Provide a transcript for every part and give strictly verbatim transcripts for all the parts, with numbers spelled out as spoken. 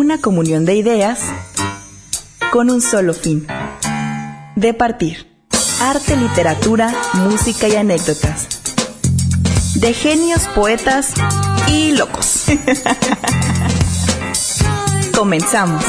una comunión de ideas con un solo fin: departir arte, literatura, música y anécdotas de genios, poetas y locos. Comenzamos.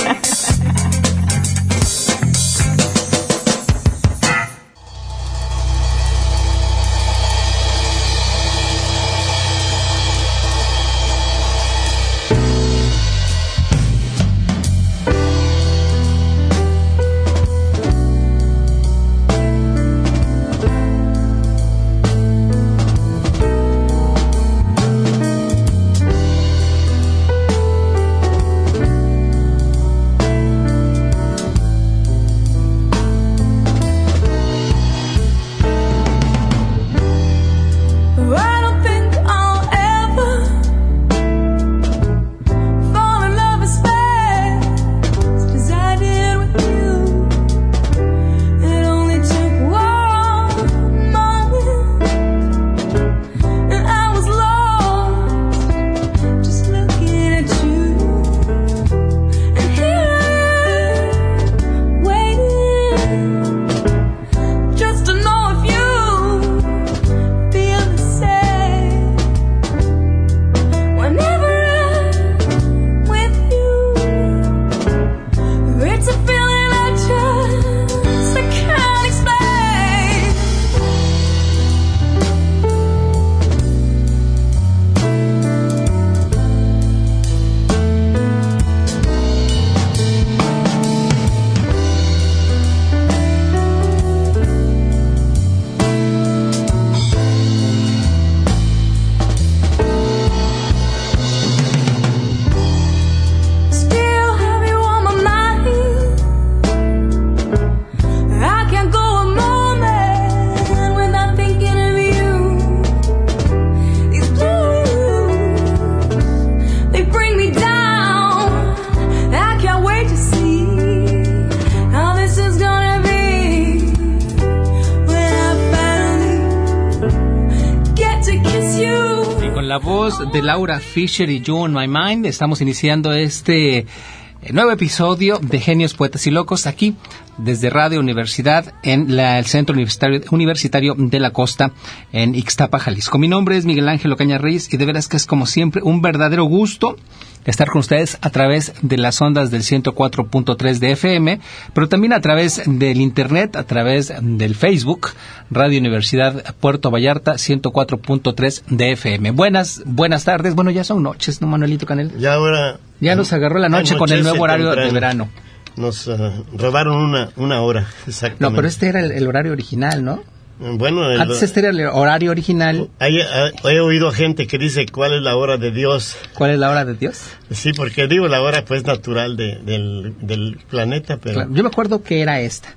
De Laura Fisher y You on My Mind, estamos iniciando este nuevo episodio de Genios, Poetas y Locos aquí desde Radio Universidad en la, el Centro Universitario, Universitario de la Costa en Ixtapa, Jalisco. Mi nombre es Miguel Ángel Ocaña Reyes y de veras que es como siempre un verdadero gusto estar con ustedes a través de las ondas del ciento cuatro punto tres de F M, pero también a través del internet, a través del Facebook, Radio Universidad Puerto Vallarta, ciento cuatro punto tres de F M. Buenas, buenas tardes. Bueno, ya son noches, ¿no, Manuelito Canel? Ya ahora... Ya nos agarró la noche con el nuevo horario temprano. De verano. Nos uh, robaron una, una hora, exactamente. No, pero este era el, el horario original, ¿no? Bueno, el, antes este era el horario original. Hay, he oído gente que dice cuál es la hora de Dios. ¿Cuál es la hora de Dios? Sí, porque digo la hora pues natural de, del, del planeta, pero... Claro, yo me acuerdo que era esta.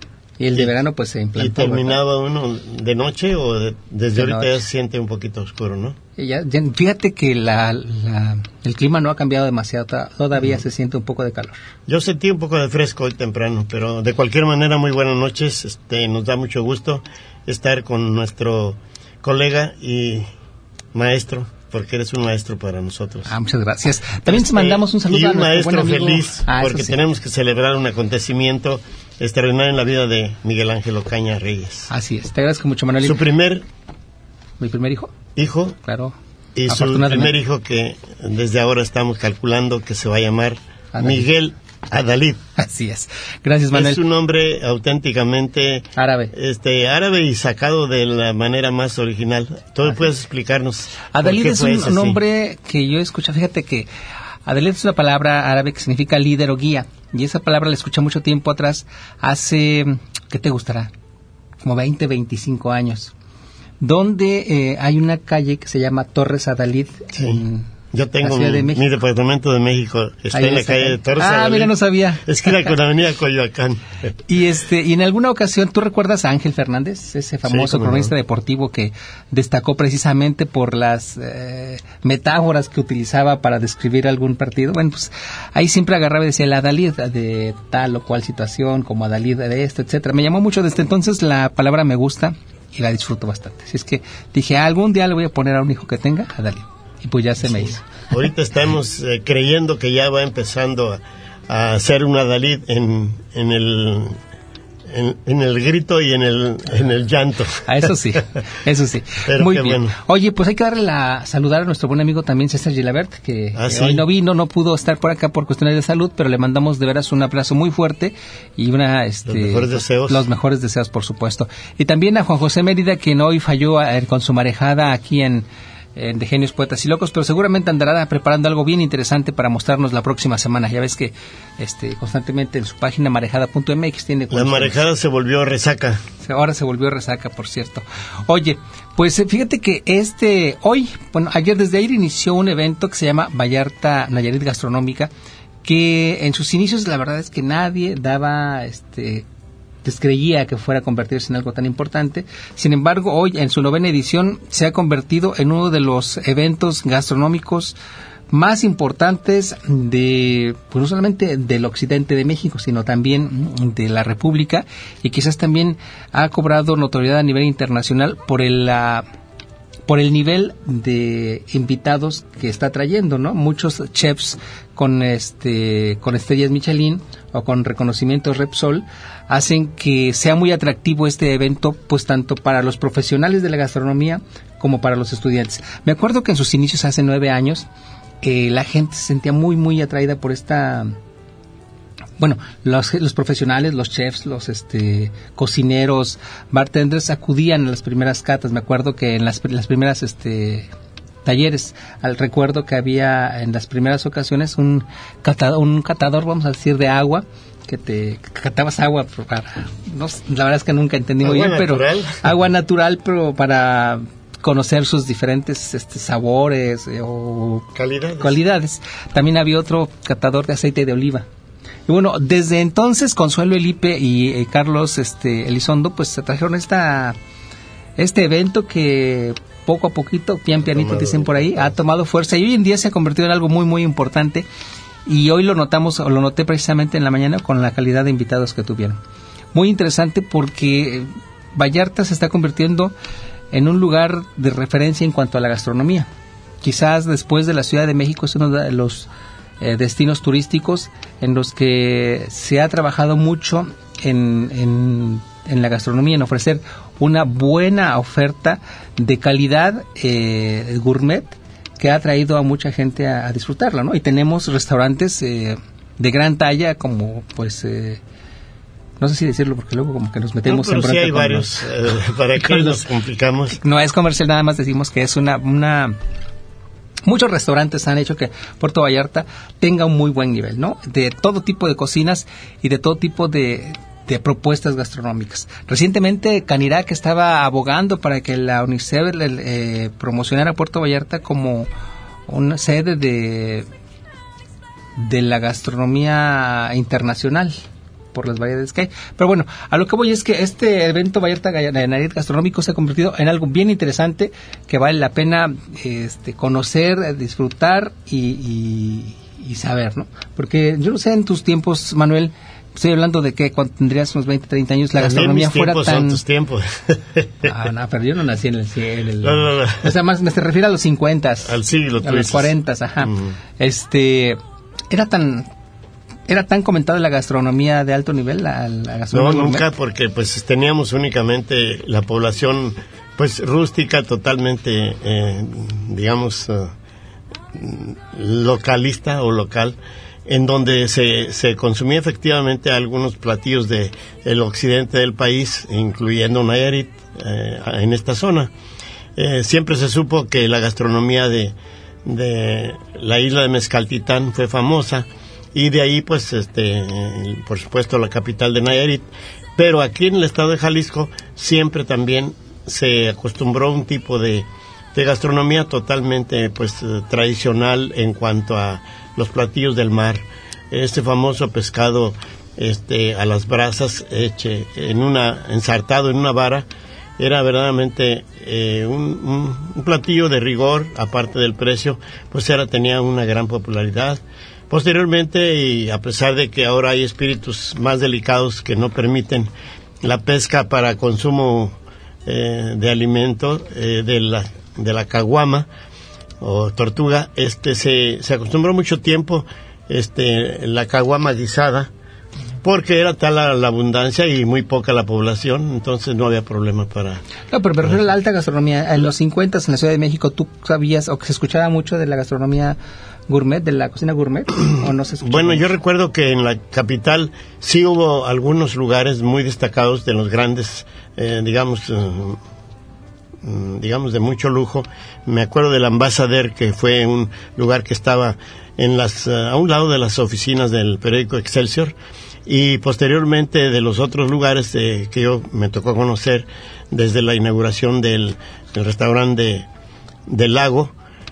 Y el de y, verano pues se implantó. ¿Y terminaba ¿verdad? Uno de noche o de, desde de ahorita noche. Ya se siente un poquito oscuro, no? Y ya, ya, fíjate que la, la, el clima no ha cambiado demasiado, todavía no. Se siente un poco de calor. Yo sentí un poco de fresco hoy temprano, pero de cualquier manera muy buenas noches, este, nos da mucho gusto estar con nuestro colega y maestro, porque eres un maestro para nosotros. Ah, muchas gracias. También este, mandamos un saludo y a un nuestro maestro buen amigo. Feliz, ah, porque sí. Tenemos que celebrar un acontecimiento extraordinario en la vida de Miguel Ángel Ocaña Reyes. Así es, te agradezco mucho, Manuel. Su primer... ¿Mi primer hijo? Hijo. Claro. Y su primer hijo que desde ahora estamos calculando que se va a llamar Adalid. Miguel Adalid. Así es. Gracias, Manuel. Es un nombre auténticamente árabe. Este, árabe y sacado de la manera más original. ¿Tú Así. Puedes explicarnos? Adalid es un nombre que yo escucho. Fíjate que Adalid es una palabra árabe que significa líder o guía. Y esa palabra la escuché mucho tiempo atrás, hace, ¿qué te gustará? Como veinte, veinticinco años. Donde eh, hay una calle que se llama Torres Adalid. Sí. En Yo tengo mi, mi departamento de México, está Ahí en la está. Calle de Torres Ah, Adalid. Mira, no sabía. Esquina con la avenida Coyoacán. Y este y en alguna ocasión, ¿tú recuerdas a Ángel Fernández? Ese famoso sí, cronista no. deportivo que destacó precisamente por las eh, metáforas que utilizaba para describir algún partido. Bueno, pues ahí siempre agarraba y decía el Adalid de tal o cual situación, como Adalid de esto, etcétera. Me llamó mucho desde entonces, la palabra me gusta y la disfruto bastante. Así es que dije, algún día le voy a poner a un hijo que tenga Adalid. Y pues ya se sí. me hizo. Ahorita estamos eh, creyendo que ya va empezando a, a hacer una Dalí en, en el... En, en el grito y en el en el llanto. Ah, eso sí, eso sí. Pero muy qué bien. Bueno. Oye, pues hay que darle la saludar a nuestro buen amigo también César Gilabert, que, ah, que ¿sí? hoy no vino, no pudo estar por acá por cuestiones de salud, pero le mandamos de veras un abrazo muy fuerte y una este los mejores deseos. Los mejores deseos, por supuesto. Y también a Juan José Mérida, quien hoy falló eh, con su marejada aquí en Eh, de Genios, Poetas y Locos, pero seguramente andará preparando algo bien interesante para mostrarnos la próxima semana. Ya ves que este constantemente en su página marejada punto m x tiene... La marejada se volvió resaca. Ahora se volvió resaca, por cierto. Oye, pues fíjate que este hoy, bueno, ayer desde ayer inició un evento que se llama Vallarta Nayarit Gastronómica, que en sus inicios la verdad es que nadie daba este descreía que fuera a convertirse en algo tan importante. Sin embargo, hoy en su novena edición se ha convertido en uno de los eventos gastronómicos más importantes de, pues no solamente del occidente de México, sino también de la República, y quizás también ha cobrado notoriedad a nivel internacional por el la por el nivel de invitados que está trayendo, ¿no? Muchos chefs con este con estrellas Michelin o con reconocimientos Repsol hacen que sea muy atractivo este evento, pues tanto para los profesionales de la gastronomía como para los estudiantes. Me acuerdo que en sus inicios hace nueve años eh, la gente se sentía muy muy atraída por esta... Bueno, los, los profesionales, los chefs, los este cocineros, bartenders acudían a las primeras catas. Me acuerdo que en las, las primeras este talleres, al recuerdo que había en las primeras ocasiones un catador, un catador, vamos a decir, de agua, que te que catabas agua para, no, la verdad es que nunca entendí muy bien, pero agua natural, pero para conocer sus diferentes este, sabores eh, o calidades. cualidades. También había otro catador de aceite de oliva. Y bueno, desde entonces Consuelo Elipe y eh, Carlos este, Elizondo pues se trajeron esta este evento que poco a poquito, pian pianito tomado, dicen por ahí, ha tomado fuerza y hoy en día se ha convertido en algo muy muy importante, y hoy lo notamos, o lo noté precisamente en la mañana con la calidad de invitados que tuvieron. Muy interesante porque Vallarta se está convirtiendo en un lugar de referencia en cuanto a la gastronomía. Quizás después de la Ciudad de México es uno de los Eh, destinos turísticos en los que se ha trabajado mucho en, en, en la gastronomía, en ofrecer una buena oferta de calidad eh, gourmet que ha traído a mucha gente a, a disfrutarla, ¿no? Y tenemos restaurantes eh, de gran talla como pues eh, no sé si decirlo porque luego como que nos metemos no, pero en sí hay con varios los, eh, para que nos complicamos. No es comercial, nada más decimos que es una una muchos restaurantes han hecho que Puerto Vallarta tenga un muy buen nivel, ¿no? De todo tipo de cocinas y de todo tipo de, de propuestas gastronómicas. Recientemente Canirac estaba abogando para que la UNICEF eh, promocionara Puerto Vallarta como una sede de, de la gastronomía internacional por las variedades que hay. Pero bueno, a lo que voy es que este evento Vallarta Nayarit Gastronómico se ha convertido en algo bien interesante que vale la pena este, conocer, disfrutar y, y, y saber, ¿no? Porque yo no sé en tus tiempos, Manuel, estoy hablando de que cuando tendrías unos veinte, treinta años la gastronomía fuera tan... Son tus tiempos. Ah, no, pero yo no nací en el cielo. El... No, no, no. O sea, más me se refiere a los cincuentas. Al siglo. A los cuarentas, ajá. Uh-huh. Este, era tan... ¿Era tan comentada la gastronomía de alto nivel? La, la gastronomía no, nunca, gourmet? Porque pues teníamos únicamente la población pues rústica, totalmente, eh, digamos, uh, localista o local, en donde se, se consumía efectivamente algunos platillos de el occidente del país, incluyendo Nayarit, eh, en esta zona. Eh, siempre se supo que la gastronomía de, de la isla de Mezcaltitán fue famosa, y de ahí pues este por supuesto la capital de Nayarit, pero aquí en el estado de Jalisco siempre también se acostumbró un tipo de, de gastronomía totalmente pues tradicional en cuanto a los platillos del mar, este famoso pescado este a las brasas eche, en una ensartado en una vara, era verdaderamente eh, un, un, un platillo de rigor, aparte del precio, pues era tenía una gran popularidad. Posteriormente, y a pesar de que ahora hay espíritus más delicados que no permiten la pesca para consumo eh, de alimento eh, de la de la caguama, o tortuga, este se, se acostumbró mucho tiempo este la caguama guisada, porque era tal la, la abundancia y muy poca la población, entonces no había problema para... No, pero me refiero a la alta gastronomía. En los cincuenta en la Ciudad de México, ¿tú sabías o que se escuchaba mucho de la gastronomía gourmet, de la cocina gourmet, o no se escuchaba? Bueno, mucho? Yo recuerdo que en la capital sí hubo algunos lugares muy destacados de los grandes, eh, digamos, eh, digamos de mucho lujo. Me acuerdo del Ambassador, que fue un lugar que estaba en las uh, a un lado de las oficinas del periódico Excelsior, y posteriormente de los otros lugares eh, que yo me tocó conocer desde la inauguración del, del restaurante de, del Lago,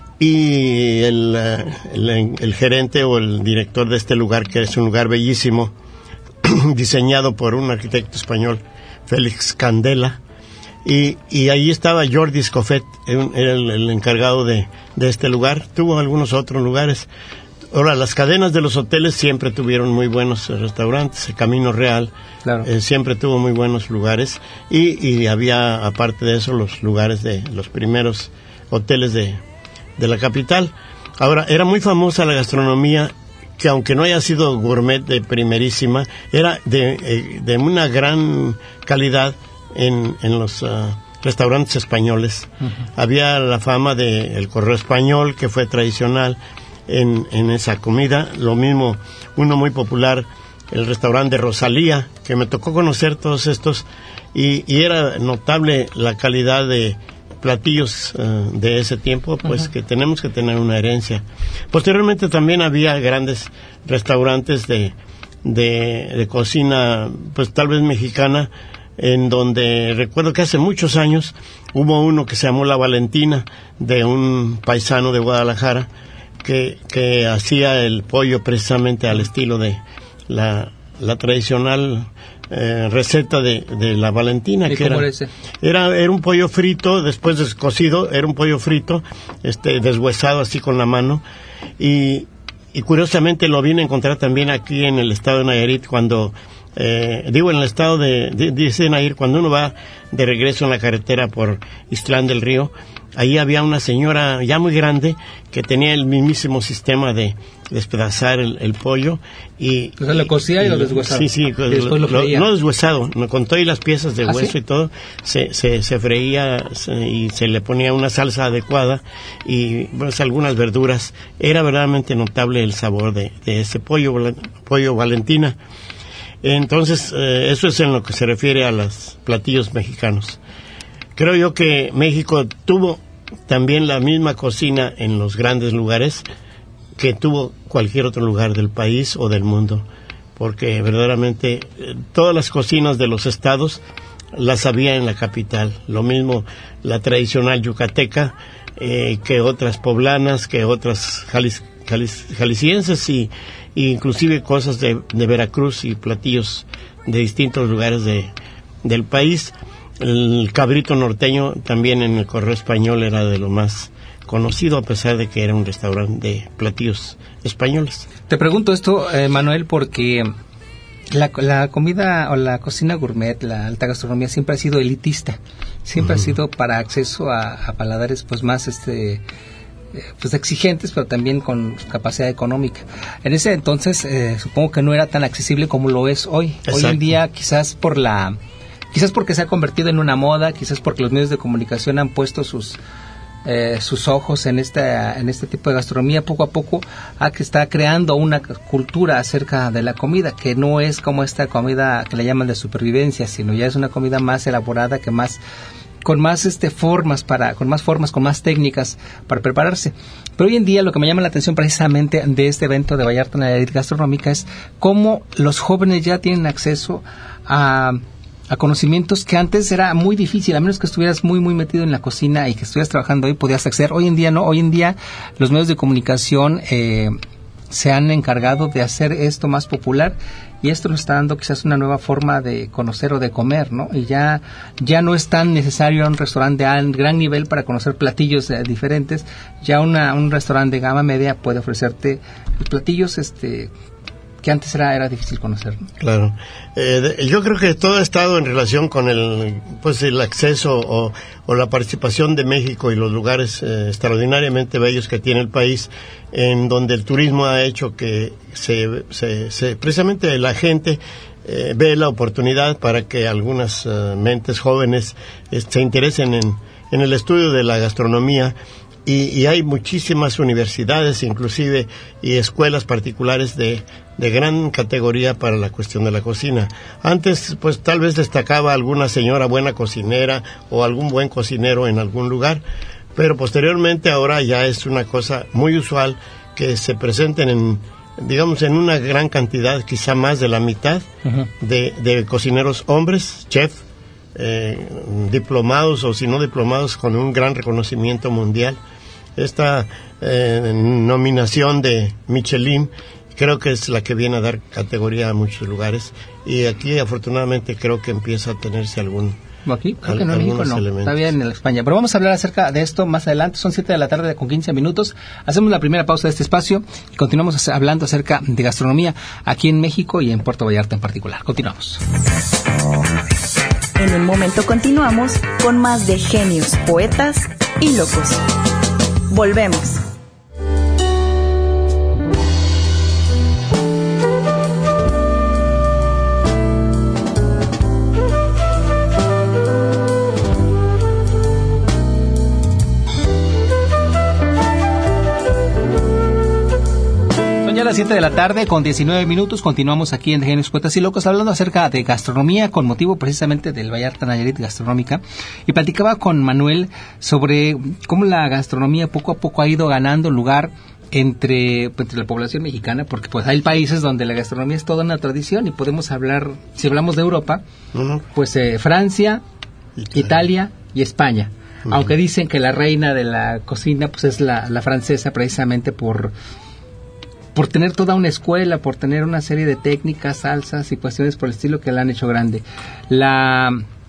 y el, el, el gerente o el director de este lugar, que es un lugar bellísimo diseñado por un arquitecto español, Félix Candela, y, y ahí estaba Jordi Escofet, era el, el encargado de, de este lugar. Tuvo algunos otros lugares. Ahora, las cadenas de los hoteles siempre tuvieron muy buenos restaurantes. El Camino Real, claro. eh, siempre tuvo muy buenos lugares, y, y había, aparte de eso, los lugares de los primeros hoteles de, de la capital. Ahora, era muy famosa la gastronomía, que aunque no haya sido gourmet de primerísima, era de, eh, de una gran calidad en, en los uh, restaurantes españoles. Uh-huh. Había la fama de el Correo Español, que fue tradicional En, en esa comida. Lo mismo, uno muy popular, el restaurante de Rosalía, que me tocó conocer todos estos, y, y era notable la calidad de platillos uh, de ese tiempo, pues uh-huh. que tenemos que tener una herencia. Posteriormente también había grandes restaurantes de, de, de cocina, pues tal vez mexicana, en donde recuerdo que hace muchos años hubo uno que se llamó La Valentina, de un paisano de Guadalajara, que, que hacía el pollo precisamente al estilo de la, la tradicional eh, receta de, de la Valentina. ¿Y que cómo era, era ese? Era, era un pollo frito, después de cocido, era un pollo frito, este, deshuesado así con la mano, y, y curiosamente lo vine a encontrar también aquí en el estado de Nayarit, cuando, eh, digo en el estado de, de, de Nayarit, cuando uno va de regreso en la carretera por Ixtlán del Río. Ahí había una señora ya muy grande que tenía el mismísimo sistema de despedazar el, el pollo, y... O sea, lo cocía y, y lo deshuesaba. Sí, sí, lo, lo, lo, no deshuesado, con todo y las piezas de ¿Ah, hueso sí? y todo, se, se, se freía se, y se le ponía una salsa adecuada y pues, algunas verduras. Era verdaderamente notable el sabor de, de ese pollo, pollo Valentina. Entonces, eh, eso es en lo que se refiere a los platillos mexicanos. Creo yo que México tuvo también la misma cocina en los grandes lugares que tuvo cualquier otro lugar del país o del mundo, porque verdaderamente eh, todas las cocinas de los estados las había en la capital. Lo mismo la tradicional yucateca eh, que otras poblanas, que otras jalis, jalis, jaliscienses y, y inclusive cosas de, de Veracruz y platillos de distintos lugares de, del país. El cabrito norteño también en el Correo Español era de lo más conocido, a pesar de que era un restaurante de platillos españoles. Te pregunto esto, eh, Manuel, porque la, la comida o la cocina gourmet, la alta gastronomía, siempre ha sido elitista, siempre uh-huh. ha sido para acceso a, a paladares pues más este pues exigentes, pero también con capacidad económica. En ese entonces eh, supongo que no era tan accesible como lo es hoy. Exacto. Hoy en día, quizás por la quizás porque se ha convertido en una moda, quizás porque los medios de comunicación han puesto sus eh, sus ojos en esta en este tipo de gastronomía, poco a poco a que está creando una cultura acerca de la comida, que no es como esta comida que le llaman de supervivencia, sino ya es una comida más elaborada, que más con más este formas para con más formas, con más técnicas para prepararse. Pero hoy en día lo que me llama la atención precisamente de este evento de Vallarta Nayarit Gastronómica es cómo los jóvenes ya tienen acceso a a conocimientos que antes era muy difícil, a menos que estuvieras muy muy metido en la cocina y que estuvieras trabajando ahí, podías acceder. Hoy en día no, hoy en día los medios de comunicación eh, se han encargado de hacer esto más popular, y esto nos está dando quizás una nueva forma de conocer o de comer, ¿no? Y ya ya no es tan necesario un restaurante de gran nivel para conocer platillos eh, diferentes. Ya una un restaurante de gama media puede ofrecerte platillos este que antes era, era difícil conocer, ¿no? Claro. Eh, de, yo creo que todo ha estado en relación con el pues el acceso o, o la participación de México y los lugares eh, extraordinariamente bellos que tiene el país, en donde el turismo ha hecho que se, se, se precisamente la gente eh, ve la oportunidad para que algunas uh, mentes jóvenes eh, se interesen en, en el estudio de la gastronomía. Y, y hay muchísimas universidades, inclusive, y escuelas particulares de, de gran categoría para la cuestión de la cocina. Antes, pues, tal vez destacaba alguna señora buena cocinera o algún buen cocinero en algún lugar, pero posteriormente ahora ya es una cosa muy usual que se presenten en, digamos, en una gran cantidad, quizá más de la mitad, uh-huh. de, de cocineros hombres, chef, eh, diplomados o si no diplomados con un gran reconocimiento mundial. Esta eh, nominación de Michelin creo que es la que viene a dar categoría a muchos lugares, y aquí afortunadamente creo que empieza a tenerse algún aquí creo al, que no en México no elementos. Está bien en España, pero vamos a hablar acerca de esto más adelante. Son siete de la tarde con quince minutos. Hacemos la primera pausa de este espacio y continuamos hablando acerca de gastronomía aquí en México y en Puerto Vallarta en particular. Continuamos. En un momento continuamos con más de Genios, Poetas y Locos. Volvemos. A las siete de la tarde con diecinueve minutos continuamos aquí en Genios, Poetas y Locos hablando acerca de gastronomía con motivo precisamente del Vallarta Nayarit Gastronómica, y platicaba con Manuel sobre cómo la gastronomía poco a poco ha ido ganando lugar entre, entre la población mexicana, porque pues hay países donde la gastronomía es toda una tradición y podemos hablar, si hablamos de Europa, uh-huh. pues eh, Francia, Italia. Italia y España. Uh-huh. Aunque dicen que la reina de la cocina pues es la, la francesa, precisamente por por tener toda una escuela, por tener una serie de técnicas, salsas y cuestiones por el estilo que la han hecho grande. La,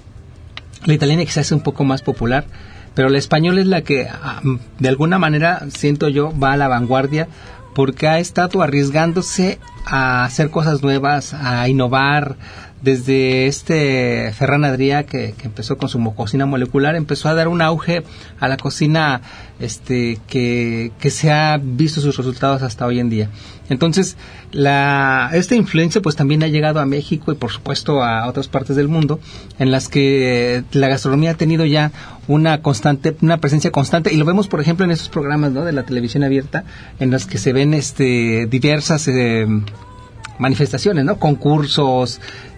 la italiana quizás es un poco más popular, pero la española es la que, de alguna manera, siento yo, va a la vanguardia, porque ha estado arriesgándose a hacer cosas nuevas, a innovar. Desde este Ferran Adrià, que, que empezó con su cocina molecular, empezó a dar un auge a la cocina este que, que se ha visto sus resultados hasta hoy en día. Entonces, la esta influencia pues también ha llegado a México y por supuesto a otras partes del mundo, en las que la gastronomía ha tenido ya una constante, una presencia constante, y lo vemos por ejemplo en esos programas, ¿no?, de la televisión abierta, en los que se ven este diversas eh, manifestaciones, ¿no?, concursos,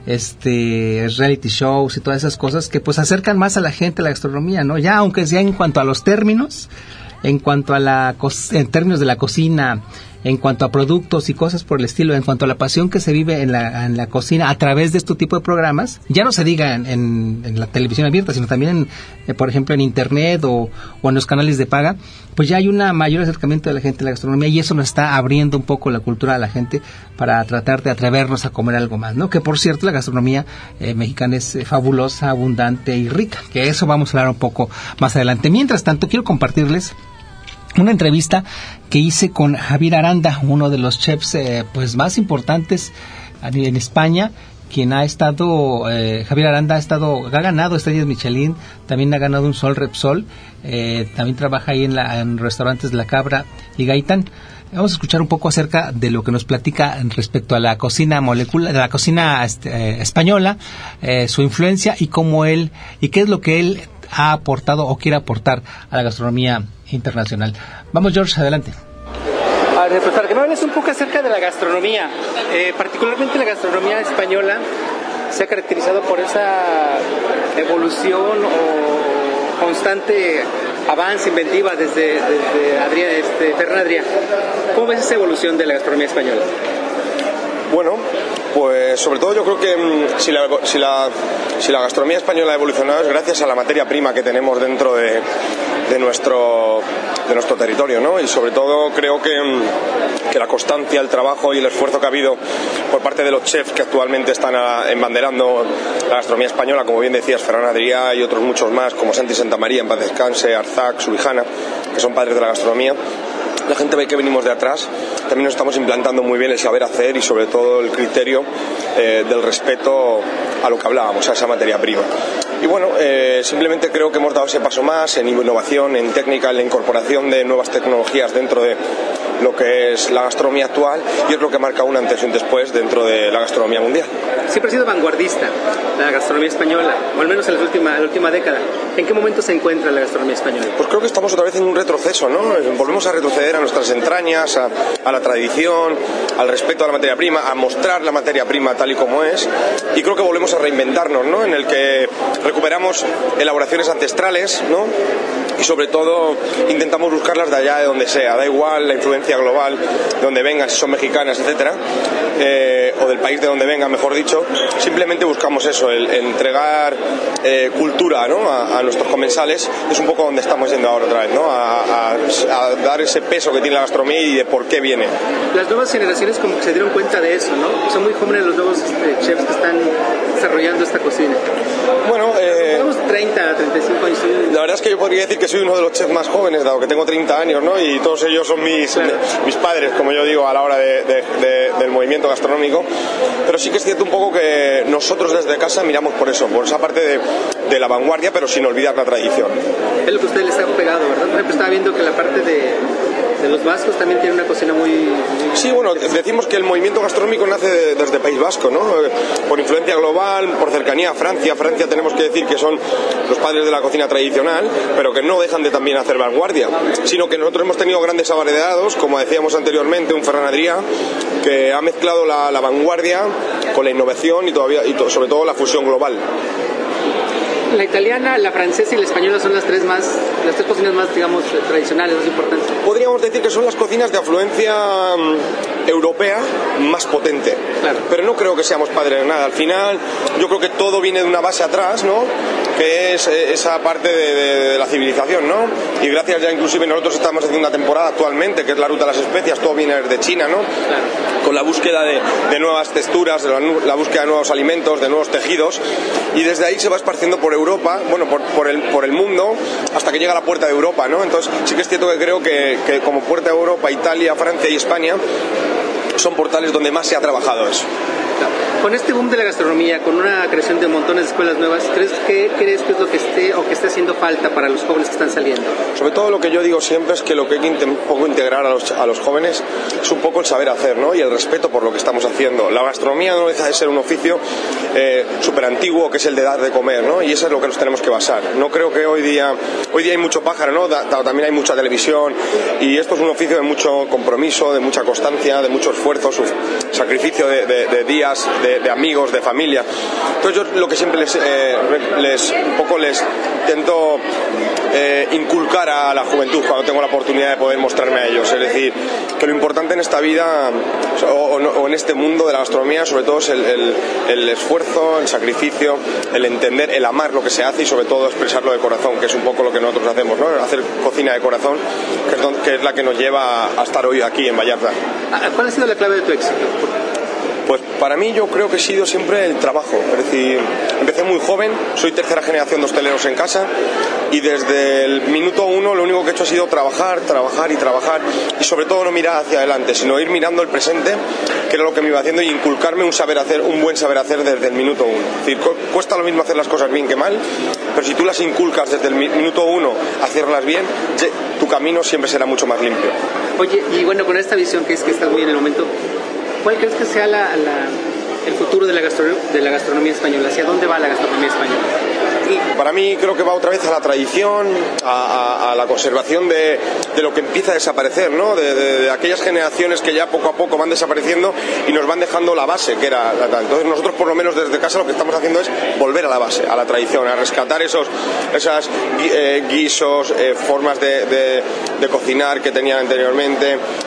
este reality shows y todas esas cosas que pues acercan más a la gente a la gastronomía, ¿no? Ya aunque sea en cuanto a los términos, en cuanto a la en términos de la cocina, en cuanto a productos y cosas por el estilo, en cuanto a la pasión que se vive en la, en la cocina a través de este tipo de programas, ya no se diga en, en, en la televisión abierta, sino también, en, eh, por ejemplo, en internet o, o en los canales de paga, pues ya hay un mayor acercamiento de la gente a la gastronomía, y eso nos está abriendo un poco la cultura a la gente para tratar de atrevernos a comer algo más, ¿no? Que por cierto, la gastronomía eh, mexicana es eh, fabulosa, abundante y rica, que eso vamos a hablar un poco más adelante. Mientras tanto, quiero compartirles una entrevista que hice con Javier Aranda, uno de los chefs eh, pues más importantes en España, quien ha estado, eh, Javier Aranda ha estado, ha ganado estrellas Michelin, también ha ganado un Sol Repsol, eh, también trabaja ahí en, la, en restaurantes La Cabra y Gaitán. Vamos a escuchar un poco acerca de lo que nos platica respecto a la cocina molecular, de la cocina este, eh, española, eh, su influencia y cómo él, y qué es lo que él ha aportado o quiere aportar a la gastronomía internacional. Vamos, George, adelante. A ver, pues para que me hables un poco acerca de la gastronomía, eh, particularmente la gastronomía española se ha caracterizado por esa evolución o constante avance, inventiva desde, desde Adrià, este, Ferran Adrià. ¿Cómo ves esa evolución de la gastronomía española? Bueno, pues sobre todo yo creo que mmm, si, la, si, la, si la gastronomía española ha evolucionado es gracias a la materia prima que tenemos dentro de, de, nuestro, de nuestro territorio, ¿no? Y sobre todo creo que, mmm, que la constancia, el trabajo y el esfuerzo que ha habido por parte de los chefs que actualmente están a, embanderando la gastronomía española, como bien decías, Ferran Adrià y otros muchos más, como Santi Santamaría, en paz descanse, Arzac, Subijana, que son padres de la gastronomía, la gente ve que venimos de atrás, también nos estamos implantando muy bien el saber hacer y sobre todo el criterio eh, del respeto a lo que hablábamos, a esa materia prima. Y bueno, eh, simplemente creo que hemos dado ese paso más en innovación, en técnica, en la incorporación de nuevas tecnologías dentro de lo que es la gastronomía actual, y es lo que marca un antes y un después dentro de la gastronomía mundial. Siempre ha sido vanguardista la gastronomía española, o al menos en la última, en la última década. ¿En qué momento se encuentra la gastronomía española? Pues creo que estamos otra vez en un retroceso, ¿no? Volvemos a retroceder a nuestras entrañas, a, a la tradición, al respeto a la materia prima, a mostrar la materia prima tal y como es, y creo que volvemos a reinventarnos, ¿no? En el que recuperamos elaboraciones ancestrales, ¿no? Y sobre todo intentamos buscarlas de allá de donde sea, da igual la influencia global de donde vengan, si son mexicanas, etcétera, eh, o del país de donde vengan, mejor dicho. Simplemente buscamos eso, el, el entregar eh, cultura, ¿no? a, a nuestros comensales. Es un poco donde estamos yendo ahora otra vez, ¿no? A, a, a dar ese peso que tiene la gastronomía y de por qué viene. Las nuevas generaciones como que se dieron cuenta de eso, ¿no? Son muy jóvenes los nuevos este, chefs que están desarrollando esta cocina. Bueno, eh, tenemos treinta, treinta y cinco años. La verdad es que yo podría decir que soy uno de los chefs más jóvenes, dado que tengo treinta años, ¿no? Y todos ellos son mis, claro. mis padres, como yo digo, a la hora de, de, de, del movimiento gastronómico. Pero sí que es cierto un poco que nosotros desde casa miramos por eso, por esa parte de, de la vanguardia, pero sin olvidar la tradición. Es lo que a usted les ha pegado, ¿verdad? Por ejemplo, estaba viendo que la parte de, de los vascos también tiene una cocina muy... muy sí, bueno, decimos que el movimiento gastronómico nace de, desde País Vasco, ¿no? Por influencia global, por cercanía a Francia. Francia tenemos que decir que son los padres de la cocina tradicional, pero que no dejan de también hacer vanguardia, sino que nosotros hemos tenido grandes abaredados, como decíamos anteriormente, un Ferran Adrià, que ha mezclado la, la vanguardia con la innovación y, todavía, y to, sobre todo la fusión global. La italiana, la francesa y la española son las tres más, las tres cocinas más, digamos, tradicionales, más importantes. Podríamos decir que son las cocinas de afluencia um, europea más potente. Claro. Pero no creo que seamos padres de nada. Al final, yo creo que todo viene de una base atrás, ¿no? Que es eh, esa parte de, de, de la civilización, ¿no? Y gracias ya inclusive nosotros estamos haciendo una temporada actualmente, que es la ruta de las especias, todo viene desde China, ¿no? Claro. Con la búsqueda de, de nuevas texturas, de la, la búsqueda de nuevos alimentos, de nuevos tejidos, y desde ahí se va esparciendo por Europa, bueno, por, por, el, por el mundo, hasta que llega a la puerta de Europa, ¿no? Entonces sí que es cierto que creo que, que como puerta de Europa, Italia, Francia y España son portales donde más se ha trabajado eso. Con este boom de la gastronomía, con una creación de montones de escuelas nuevas, ¿crees que, crees que es lo que esté o que esté haciendo falta para los jóvenes que están saliendo? Sobre todo lo que yo digo siempre es que lo que hay que un poco integrar a los, a los jóvenes es un poco el saber hacer, ¿no? Y el respeto por lo que estamos haciendo. La gastronomía no deja de ser un oficio eh, súper antiguo, que es el de dar de comer, ¿no? Y eso es lo que nos tenemos que basar. No creo que hoy día, hoy día hay mucho pájaro, ¿no? Da, también hay mucha televisión, y esto es un oficio de mucho compromiso, de mucha constancia, de mucho esfuerzo, su sacrificio de, de, de días, de, de amigos, de familia. Entonces yo lo que siempre les, eh, les un poco les intento eh, inculcar a la juventud cuando tengo la oportunidad de poder mostrarme a ellos, es decir, que lo importante en esta vida o, o, o en este mundo de la gastronomía sobre todo es el, el, el esfuerzo, el sacrificio, el entender, el amar lo que se hace y sobre todo expresarlo de corazón, que es un poco lo que nosotros hacemos, ¿no? Hacer cocina de corazón, que es, donde, que es la que nos lleva a estar hoy aquí en Vallarta. ¿Cuál ha sido la clave de tu éxito? Pues para mí yo creo que ha sido siempre el trabajo, es decir, empecé muy joven, soy tercera generación de hosteleros en casa y desde el minuto uno lo único que he hecho ha sido trabajar, trabajar y trabajar y sobre todo no mirar hacia adelante, sino ir mirando el presente, que era lo que me iba haciendo, y inculcarme un saber hacer, un buen saber hacer desde el minuto uno. Es decir, cuesta lo mismo hacer las cosas bien que mal, pero si tú las inculcas desde el minuto uno a hacerlas bien, tu camino siempre será mucho más limpio. Oye, y bueno, con esta visión que es que estás muy en el momento, ¿cuál crees que sea la, la, el futuro de la, de la gastronomía española? ¿Hacia dónde va la gastronomía española? Y para mí creo que va otra vez a la tradición, a, a, a la conservación de, de lo que empieza a desaparecer, ¿no? De, de, de aquellas generaciones que ya poco a poco van desapareciendo y nos van dejando la base, que era la tal. Entonces nosotros por lo menos desde casa lo que estamos haciendo es volver a la base, a la tradición, a rescatar esos esas eh, guisos, eh, formas de, de, de cocinar que tenían anteriormente,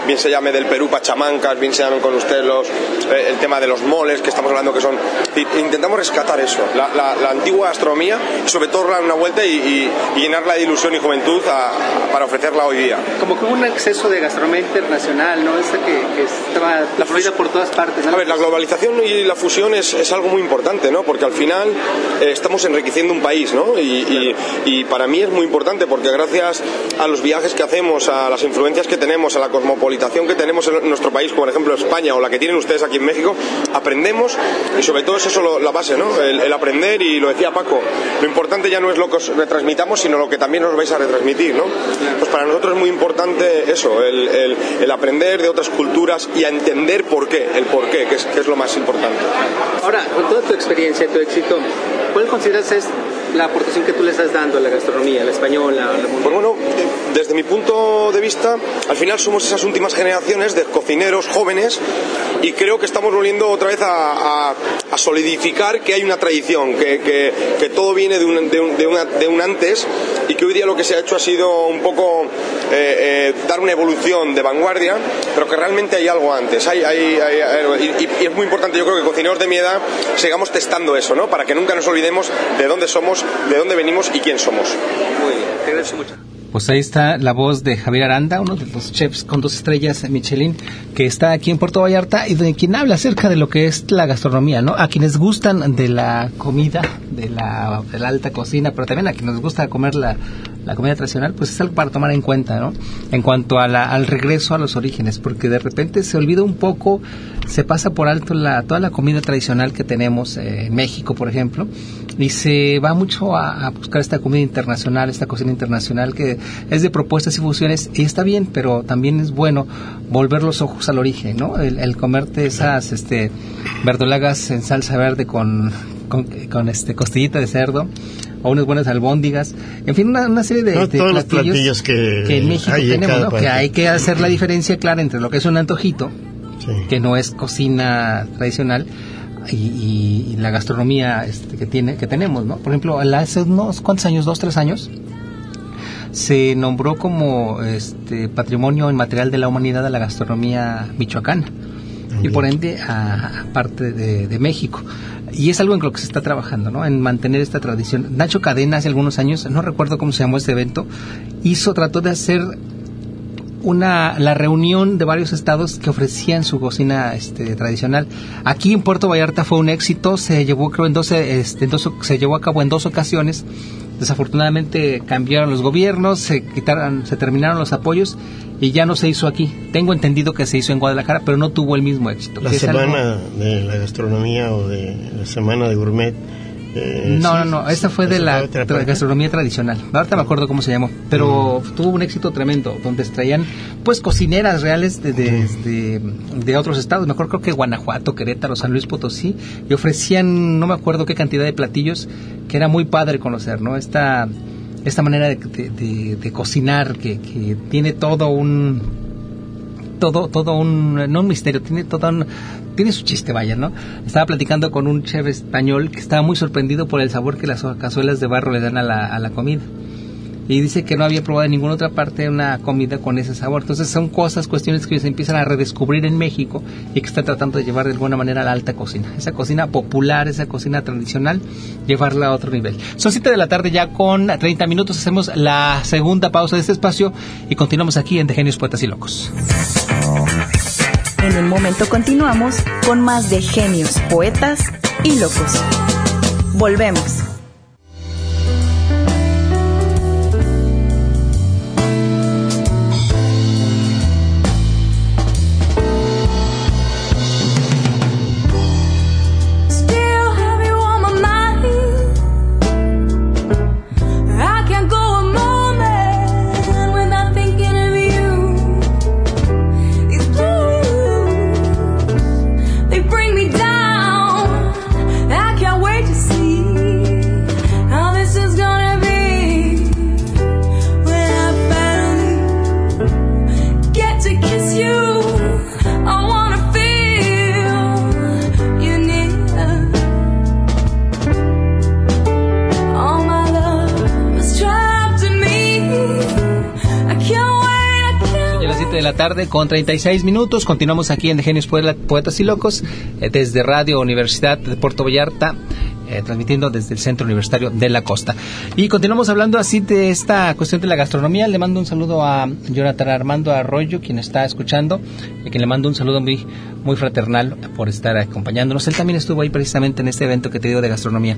bien se llame del Perú pachamancas, bien se llamen con ustedes los, eh, el tema de los moles que estamos hablando, que son, intentamos rescatar eso, la, la, la antigua gastronomía, y sobre todo darle una vuelta y, y, y llenarla de ilusión y juventud a, a, para ofrecerla hoy día. Como que hubo un exceso de gastronomía internacional, ¿no? Esa que, que estaba fluida por todas partes, ¿no? A ver, la globalización y la fusión es, es algo muy importante, ¿no? Porque al final eh, estamos enriqueciendo un país, ¿no? Y, y, y para mí es muy importante porque gracias a los viajes que hacemos, a las influencias que tenemos, a la cosmopolización que tenemos en nuestro país, como por ejemplo España o la que tienen ustedes aquí en México, aprendemos, y sobre todo es eso lo, la base, ¿no? El, el aprender, y lo decía Paco, lo importante ya no es lo que os retransmitamos, sino lo que también os vais a retransmitir, ¿no? Pues para nosotros es muy importante eso, el, el, el aprender de otras culturas y a entender por qué, el por qué, que es, que es lo más importante. Ahora, con toda tu experiencia, tu éxito, ¿cuál consideras es la aportación que tú le estás dando a la gastronomía, a la española, a la mundial? Pues bueno, desde mi punto de vista, al final somos esas últimas generaciones de cocineros jóvenes, y creo que estamos volviendo otra vez a, a, a solidificar que hay una tradición, que, que, que todo viene de un, de, un, de, una, de un antes, y que hoy día lo que se ha hecho ha sido un poco eh, eh, dar una evolución de vanguardia, pero que realmente hay algo antes. Hay, hay, hay, hay y, y es muy importante, yo creo que cocineros de mi edad sigamos testando eso, ¿no? Para que nunca nos olvidemos de dónde somos, de dónde venimos y quién somos. Muy bien, te agradezco mucho. Pues ahí está la voz de Javier Aranda, uno de los chefs con dos estrellas Michelin, que está aquí en Puerto Vallarta, y de quien habla acerca de lo que es la gastronomía, ¿no? A quienes gustan de la comida, de la, de la alta cocina, pero también a quienes les gusta comer la, la comida tradicional, pues es algo para tomar en cuenta, ¿no? En cuanto a la, al regreso a los orígenes, porque de repente se olvida un poco, se pasa por alto la, toda la comida tradicional que tenemos eh, en México, por ejemplo, y se va mucho a, a buscar esta comida internacional, esta cocina internacional que es de propuestas y fusiones, y está bien, pero también es bueno volver los ojos al origen, ¿no? El, el comerte esas este, verdolagas en salsa verde con, con, con este costillita de cerdo, o unas buenas albóndigas, en fin, una, una serie de, no, de todos platillos, los platillos que, que en México hay en tenemos, ¿no? parte. Que hay que hacer la diferencia clara entre lo que es un antojito, sí, que no es cocina tradicional, y, y, y la gastronomía este, que tiene que tenemos, ¿no? Por ejemplo, hace unos cuantos años, dos, tres años, se nombró como este patrimonio inmaterial de la humanidad a la gastronomía michoacana, uh-huh, y por ende a, a parte de, de México, y es algo en lo que se está trabajando, ¿no? En mantener esta tradición. Nacho Cadena hace algunos años, no recuerdo cómo se llamó este evento, hizo, trató de hacer una la reunión de varios estados que ofrecían su cocina este tradicional. Aquí en Puerto Vallarta fue un éxito, se llevó creo en doce, este, en dos, se llevó a cabo en dos ocasiones. Desafortunadamente cambiaron los gobiernos, se quitaron, se terminaron los apoyos y ya no se hizo aquí. Tengo entendido que se hizo en Guadalajara, pero no tuvo el mismo éxito. La semana algo... de la gastronomía o de la semana de gourmet. Eh, no, sí, no, no, esta fue de la tra- gastronomía tradicional. Ahorita me acuerdo cómo se llamó, pero mm. tuvo un éxito tremendo, donde traían pues cocineras reales de, de, mm. de, de otros estados. Me acuerdo, creo que Guanajuato, Querétaro, San Luis Potosí, y ofrecían, no me acuerdo qué cantidad de platillos, que era muy padre conocer, ¿no? Esta, esta manera de, de, de, de cocinar que, que tiene todo un... todo todo un no un misterio, tiene todo un, tiene su chiste, vaya, ¿no? Estaba platicando con un chef español que estaba muy sorprendido por el sabor que las cazuelas de barro le dan a la, a la comida, y dice que no había probado en ninguna otra parte una comida con ese sabor. Entonces son cosas, cuestiones que se empiezan a redescubrir en México y que están tratando de llevar de alguna manera a la alta cocina, esa cocina popular, esa cocina tradicional, llevarla a otro nivel. Son siete de la tarde ya con treinta minutos, hacemos la segunda pausa de este espacio y continuamos aquí en De Genios, Poetas y Locos. En un momento continuamos con más de Genios, Poetas y Locos. Volvemos. They bring me down. I can't wait to see tarde con treinta y seis minutos. Continuamos aquí en De Genios, Poetas y Locos, eh, desde Radio Universidad de Puerto Vallarta, eh, transmitiendo desde el Centro Universitario de la Costa. Y continuamos hablando así de esta cuestión de la gastronomía. Le mando un saludo a Jonathan Armando Arroyo, quien está escuchando, y quien le mando un saludo muy, muy fraternal por estar acompañándonos. Él también estuvo ahí precisamente en este evento que te digo de gastronomía.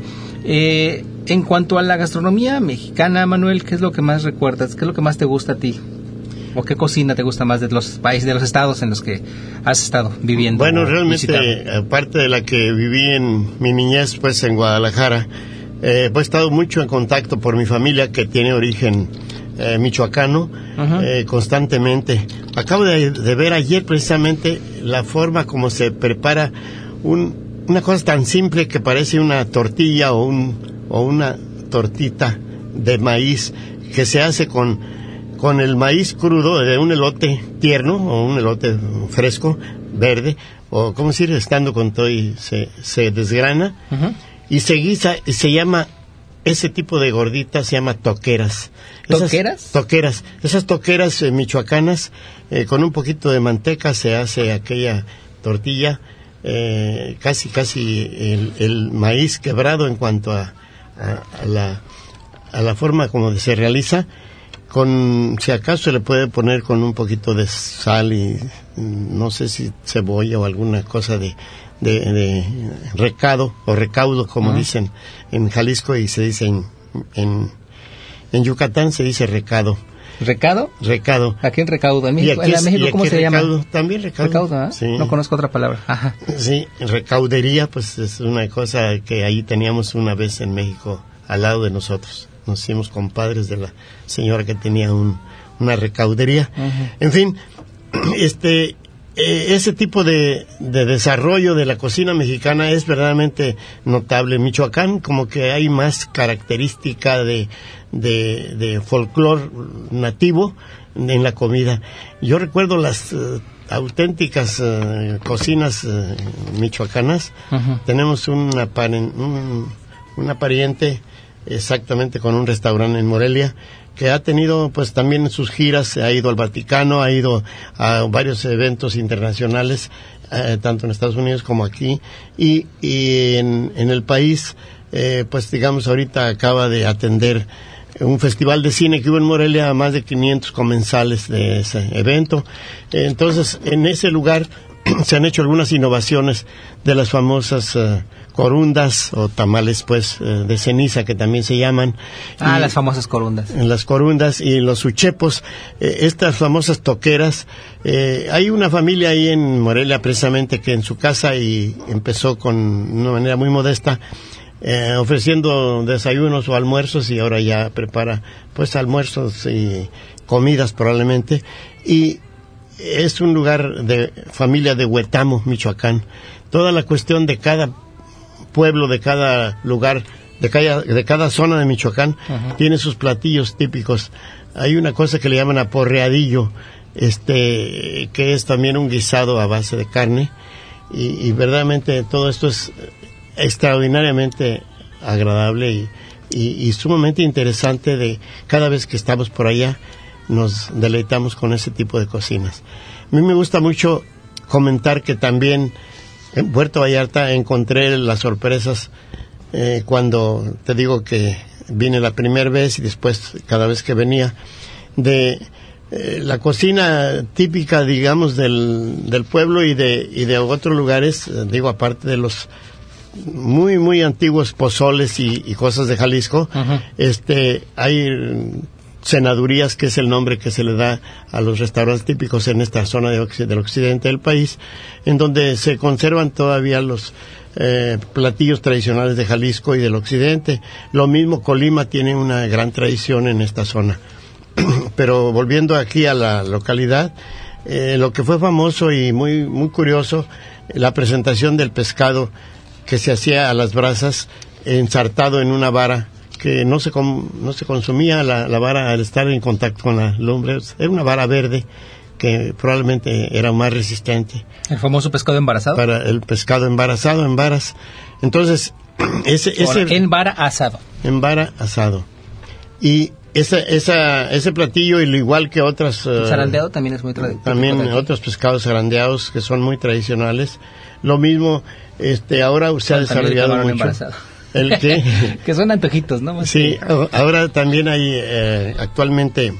Eh, en cuanto a la gastronomía mexicana, Manuel, ¿qué es lo que más recuerdas? ¿Qué es lo que más te gusta a ti? ¿O qué cocina te gusta más de los países, de los estados en los que has estado viviendo? Bueno, realmente, visitando? Aparte de la que viví en mi niñez, pues en Guadalajara, eh, pues he estado mucho en contacto por mi familia, que tiene origen eh, michoacano, uh-huh. eh, constantemente. Acabo de, de ver ayer precisamente la forma como se prepara un, una cosa tan simple que parece una tortilla o, un, o una tortita de maíz que se hace con... con el maíz crudo de un elote tierno o un elote fresco, verde, o como decir, estando con todo y se, se desgrana, uh-huh. y se guisa, y se llama, ese tipo de gorditas se llama toqueras. ¿Toqueras? Esas, toqueras. Esas toqueras eh, michoacanas, eh, con un poquito de manteca se hace aquella tortilla, eh, casi, casi el, el maíz quebrado en cuanto a, a, a, la, a la forma como se realiza. Con, si acaso se le puede poner con un poquito de sal y no sé si cebolla o alguna cosa de, de, de recado o recaudo, como uh-huh. dicen en Jalisco, y se dice en, en, en Yucatán se dice recado. ¿Recado? Recado. Aquí en recaudo. ¿En México, aquí es, en México cómo se recaudo, llama? También recaudo. Recaudo, ¿eh? Sí. No conozco otra palabra. Ajá. Sí, recaudería, pues es una cosa que ahí teníamos una vez en México al lado de nosotros. Nos hicimos compadres de la señora que tenía un, una recaudería. Uh-huh. En fin, este eh, ese tipo de, de desarrollo de la cocina mexicana es verdaderamente notable. En Michoacán como que hay más característica de, de, de folclore nativo en la comida. Yo recuerdo las uh, auténticas uh, cocinas uh, michoacanas. Uh-huh. Tenemos una, paren, un, una pariente exactamente con un restaurante en Morelia que ha tenido pues también sus giras, ha ido al Vaticano, ha ido a varios eventos internacionales, eh, tanto en Estados Unidos como aquí, y, y en, en el país, eh, pues digamos ahorita acaba de atender un festival de cine que hubo en Morelia a más de quinientos comensales de ese evento. Entonces, en ese lugar se han hecho algunas innovaciones de las famosas uh, corundas o tamales pues uh, de ceniza que también se llaman. Ah, y, las famosas corundas. Las corundas y los uchepos, eh, estas famosas toqueras. Eh, hay una familia ahí en Morelia precisamente que en su casa y empezó con una manera muy modesta, eh, ofreciendo desayunos o almuerzos, y ahora ya prepara pues almuerzos y comidas probablemente. Y es un lugar de familia de Huetamo, Michoacán. Toda la cuestión de cada pueblo, de cada lugar, de cada, de cada zona de Michoacán, uh-huh. tiene sus platillos típicos. Hay una cosa que le llaman aporreadillo, este, que es también un guisado a base de carne, y, y verdaderamente todo esto es extraordinariamente agradable y, y, y sumamente interesante. De cada vez que estamos por allá nos deleitamos con ese tipo de cocinas. A mí me gusta mucho comentar que también en Puerto Vallarta encontré las sorpresas eh, cuando te digo que vine la primera vez y después cada vez que venía, de eh, la cocina típica, digamos, del, del pueblo y de, y de otros lugares, eh, digo, aparte de los muy, muy antiguos pozoles y, y cosas de Jalisco. Uh-huh. este hay cenadurías, que es el nombre que se le da a los restaurantes típicos en esta zona de occ- del occidente del país, en donde se conservan todavía los eh, platillos tradicionales de Jalisco y del occidente. Lo mismo Colima tiene una gran tradición en esta zona. Pero volviendo aquí a la localidad, eh, lo que fue famoso y muy, muy curioso, la presentación del pescado que se hacía a las brasas, ensartado en una vara que no se com- no se consumía la, la vara al estar en contacto con la lumbre. Era una vara verde que probablemente era más resistente. ¿El famoso pescado embarazado? Para el pescado embarazado, en varas. Entonces, ese... ese en vara asado. En vara asado. Y esa, esa, ese platillo, y lo igual que otras... El uh, zarandeado también es muy tradicional. También otros pescados zarandeados que son muy tradicionales. Lo mismo, este, ahora se ha desarrollado mucho. Embarazado. ¿El qué? Que son antojitos, ¿no? Sí, ahora también hay eh, actualmente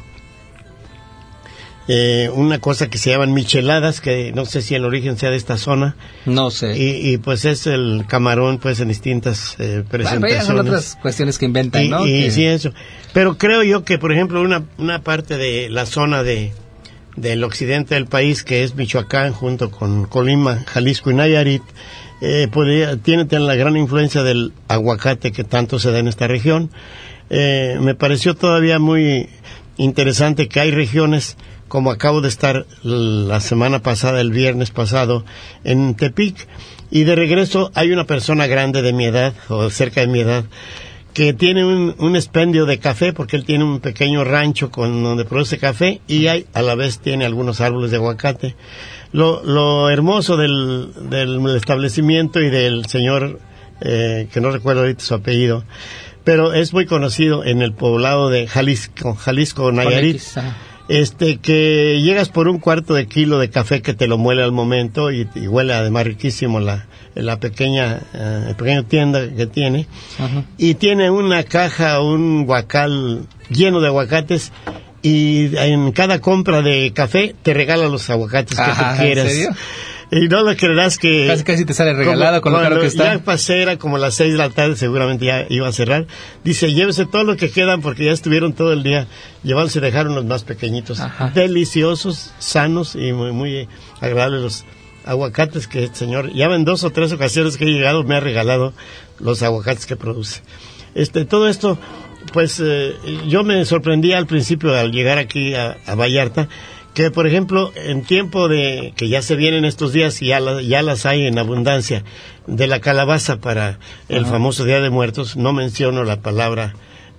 eh, una cosa que se llaman micheladas, que no sé si el origen sea de esta zona. No sé. Y, y pues es el camarón, pues en distintas eh, presentaciones. Bueno, ya son otras cuestiones que inventan, y, ¿no? Y que... sí, eso. Pero creo yo que, por ejemplo, una, una parte de la zona de del occidente del país, que es Michoacán, junto con Colima, Jalisco y Nayarit, eh, podría, tiene, tiene la gran influencia del aguacate que tanto se da en esta región. Eh, me pareció todavía muy interesante que hay regiones, como acabo de estar la semana pasada, el viernes pasado, en Tepic, y de regreso hay una persona grande de mi edad, o cerca de mi edad, que tiene un, un expendio de café, porque él tiene un pequeño rancho con donde produce café, y hay, a la vez tiene algunos árboles de aguacate. Lo, lo hermoso del, del establecimiento y del señor, eh, que no recuerdo ahorita su apellido, pero es muy conocido en el poblado de Jalisco, Jalisco, Nayarit, este, que llegas por un cuarto de kilo de café que te lo muele al momento, y, y huele además riquísimo la, la pequeña, uh, pequeña tienda que tiene. Uh-huh. Y tiene una caja, un guacal lleno de aguacates, y en cada compra de café te regala los aguacates que Ajá, tú quieras. ¿en serio? Y no lo creerás que... Casi casi te sale regalado con lo caro que está. Ya pasé, era como las seis de la tarde, seguramente ya iba a cerrar. Dice, llévese todo lo que quedan, porque ya estuvieron todo el día llevándose, dejaron los más pequeñitos. Ajá. Deliciosos, sanos y muy, muy agradables los aguacates que el señor, ya en dos o tres ocasiones que he llegado, me ha regalado los aguacates que produce. Este, todo esto, pues, eh, yo me sorprendí al principio al llegar aquí a, a Vallarta, que por ejemplo en tiempo de que ya se vienen estos días y ya, la, ya las hay en abundancia, de la calabaza para el Ajá. famoso Día de Muertos. No menciono la palabra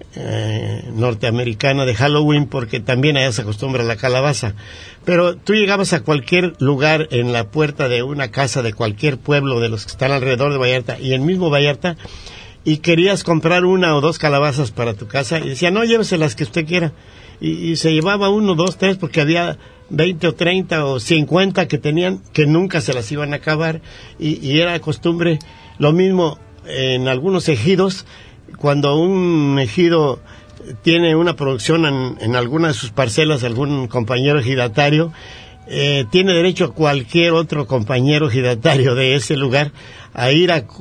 eh, norteamericana de Halloween, porque también allá se acostumbra la calabaza, pero tú llegabas a cualquier lugar, en la puerta de una casa de cualquier pueblo de los que están alrededor de Vallarta y el mismo Vallarta, y querías comprar una o dos calabazas para tu casa y decía, no, llévese las que usted quiera. Y, y se llevaba uno, dos, tres, porque había veinte o treinta o cincuenta que tenían, que nunca se las iban a acabar, y, y era costumbre. Lo mismo en algunos ejidos, cuando un ejido tiene una producción en, en alguna de sus parcelas, algún compañero ejidatario, eh, tiene derecho a cualquier otro compañero ejidatario de ese lugar a ir a,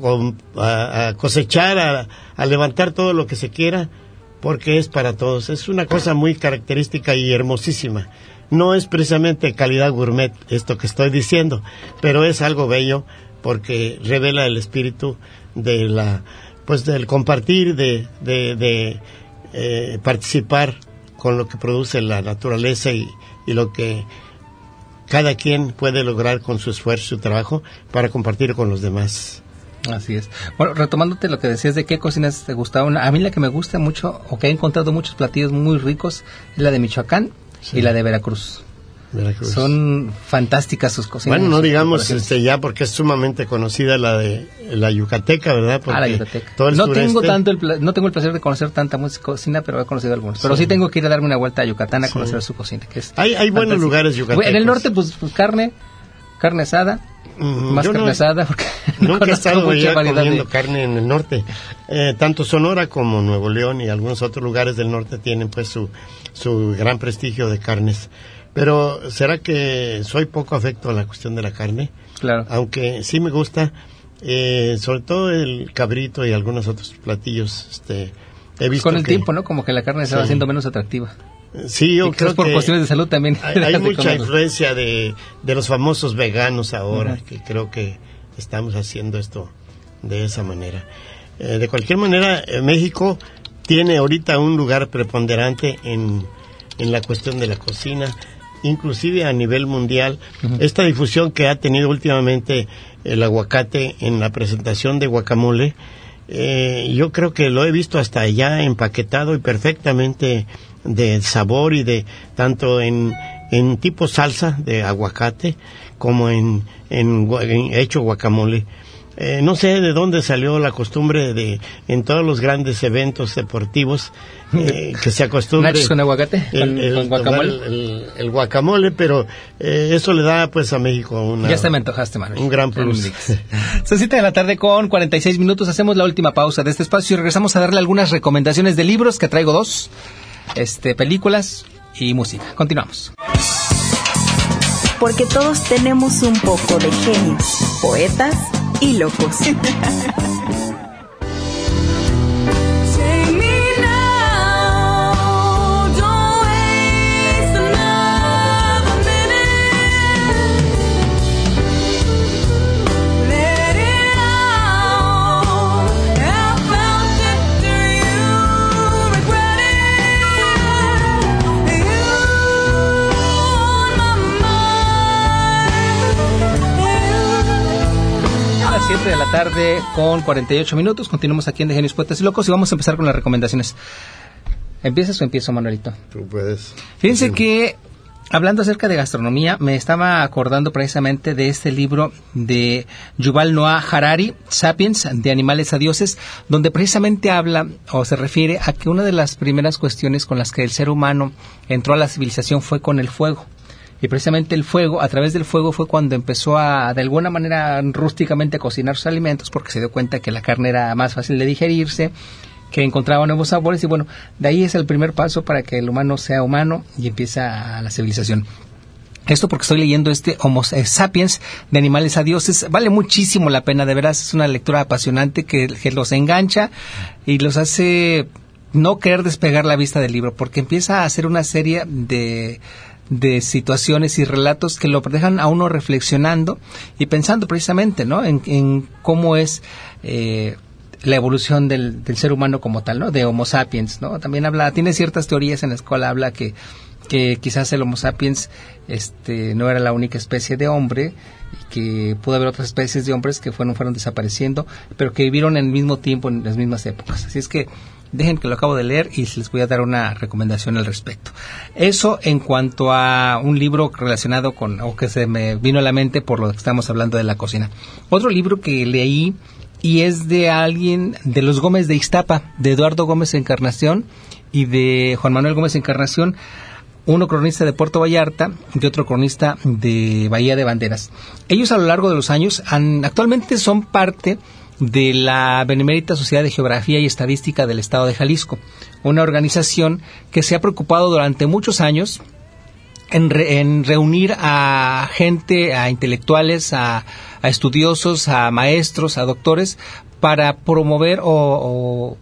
a, a cosechar, a, a levantar todo lo que se quiera, porque es para todos. Es una cosa muy característica y hermosísima. No es precisamente calidad gourmet esto que estoy diciendo, pero es algo bello, porque revela el espíritu de la, pues del compartir, de, de, de eh, participar con lo que produce la naturaleza y, y lo que cada quien puede lograr con su esfuerzo y su trabajo para compartir con los demás. Así es. Bueno, retomándote lo que decías de qué cocinas te gustaban, a mí la que me gusta mucho, o que he encontrado muchos platillos muy ricos, es la de Michoacán sí. y la de Veracruz. Veracruz. Son fantásticas sus cocinas. Bueno, no digamos este ya, porque es sumamente conocida la de la yucateca, ¿verdad? Porque ah, la yucateca. Todo el no sureste... tengo tanto el pla- no tengo el placer de conocer tanta música cocina, pero he conocido algunos. Pero sí, sí tengo que ir a darme una vuelta a Yucatán a sí. conocer su cocina, que es Hay hay buenos lugares yucatecos. En el norte pues, pues carne, carne asada. Mm, más carne no, asada, porque no nunca he estado ya comiendo de... carne en el norte. Eh, tanto Sonora como Nuevo León y algunos otros lugares del norte tienen pues su, su gran prestigio de carnes. Pero ¿será que soy poco afecto a la cuestión de la carne? Claro. Aunque sí me gusta, eh, sobre todo el cabrito y algunos otros platillos. Este, he visto Con el que, tiempo, ¿no? Como que la carne se sí. va haciendo menos atractiva. Sí, yo creo por que cuestiones de salud también. Hay, hay mucha comerlo. influencia de, de los famosos veganos ahora, uh-huh. que creo que estamos haciendo esto de esa manera. Eh, de cualquier manera, eh, México tiene ahorita un lugar preponderante en, en la cuestión de la cocina, inclusive a nivel mundial. Uh-huh. Esta difusión que ha tenido últimamente el aguacate en la presentación de guacamole, eh, yo creo que lo he visto hasta ya empaquetado y perfectamente de sabor, y de tanto en, en tipo salsa de aguacate como en, en, en hecho guacamole. eh, no sé de dónde salió la costumbre de, en todos los grandes eventos deportivos, eh, que se acostumbre... ¿Nachos con aguacate? El, ¿Con, el, con guacamole? El, el, el guacamole, pero eh, eso le da pues a México una... Ya se me antojaste, Manuel. Un gran plus. Son siete de la tarde con cuarenta y seis minutos. Hacemos la última pausa de este espacio y regresamos a darle algunas recomendaciones de libros, que traigo dos, este, películas y música. Continuamos. Porque todos tenemos un poco de genios, poetas y locos. De la tarde con cuarenta y ocho minutos. Continuamos aquí en De Genios, Poetas y Locos y vamos a empezar con las recomendaciones. ¿Empiezas o empiezo, Manuelito? Tú puedes. Fíjense sí. que, hablando acerca de gastronomía, me estaba acordando precisamente de este libro de Yuval Noah Harari, Sapiens, de animales a dioses, donde precisamente habla o se refiere a que una de las primeras cuestiones con las que el ser humano entró a la civilización fue con el fuego. Y precisamente el fuego, a través del fuego fue cuando empezó a, de alguna manera, rústicamente a cocinar sus alimentos, porque se dio cuenta que la carne era más fácil de digerirse, que encontraba nuevos sabores, y bueno, de ahí es el primer paso para que el humano sea humano y empieza la civilización. Esto porque estoy leyendo este Homo Sapiens, de animales a dioses. Vale muchísimo la pena, de veras, es una lectura apasionante que, que los engancha y los hace no querer despegar la vista del libro, porque empieza a hacer una serie de... de situaciones y relatos que lo dejan a uno reflexionando y pensando precisamente, ¿no?, en, en cómo es eh, la evolución del, del ser humano como tal, ¿no?, de Homo sapiens, ¿no? También habla, tiene ciertas teorías en las cuales habla que, que quizás el Homo sapiens este, no era la única especie de hombre y que pudo haber otras especies de hombres que fueron, fueron desapareciendo, pero que vivieron en el mismo tiempo, en las mismas épocas. Así es que dejen que lo acabo de leer y les voy a dar una recomendación al respecto. Eso en cuanto a un libro relacionado con, o que se me vino a la mente por lo que estamos hablando de la cocina. Otro libro que leí y es de alguien, de los Gómez de Ixtapa, de Eduardo Gómez Encarnación y de Juan Manuel Gómez Encarnación, uno cronista de Puerto Vallarta y otro cronista de Bahía de Banderas. Ellos a lo largo de los años han, actualmente son parte de la Benemérita Sociedad de Geografía y Estadística del Estado de Jalisco, una organización que se ha preocupado durante muchos años en, re, en reunir a gente, a intelectuales, a, a estudiosos, a maestros, a doctores, para promover o, o